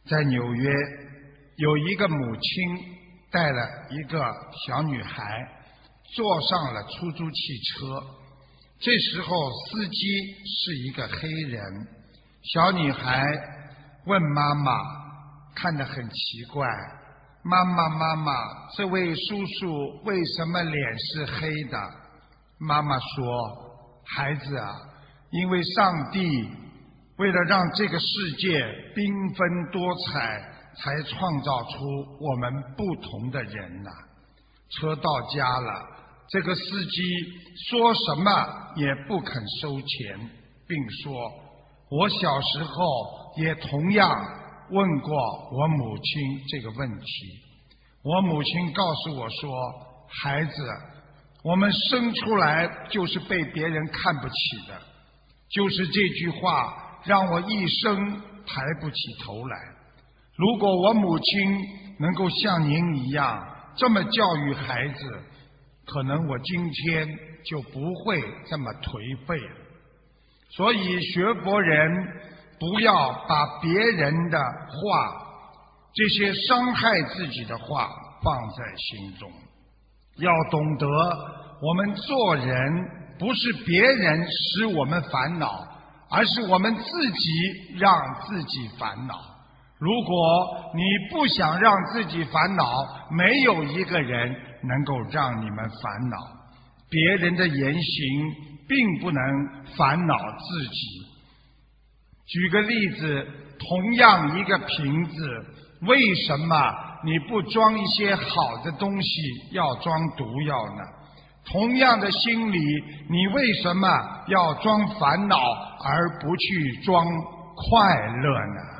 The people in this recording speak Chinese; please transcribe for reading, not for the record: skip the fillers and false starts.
在纽约有一个母亲带了一个小女孩坐上了出租汽车，这时候司机是一个黑人。小女孩问妈妈，看得很奇怪，妈妈，这位叔叔为什么脸是黑的？妈妈说，孩子啊，因为上帝为了让这个世界缤纷多彩，才创造出我们不同的人呐。车到家了，这个司机说什么也不肯收钱，并说，我小时候也同样问过我母亲这个问题。我母亲告诉我说，孩子，我们生出来就是被别人看不起的，就是这句话让我一生抬不起头来。如果我母亲能够像您一样这么教育孩子，可能我今天就不会这么颓废了。所以学佛人不要把别人的话，这些伤害自己的话放在心中，要懂得我们做人不是别人使我们烦恼，而是我们自己让自己烦恼。如果你不想让自己烦恼，没有一个人能够让你们烦恼。别人的言行并不能烦恼自己。举个例子，同样一个瓶子，为什么你不装一些好的东西，要装毒药呢？同样的心理，你为什么要装烦恼而不去装快乐呢？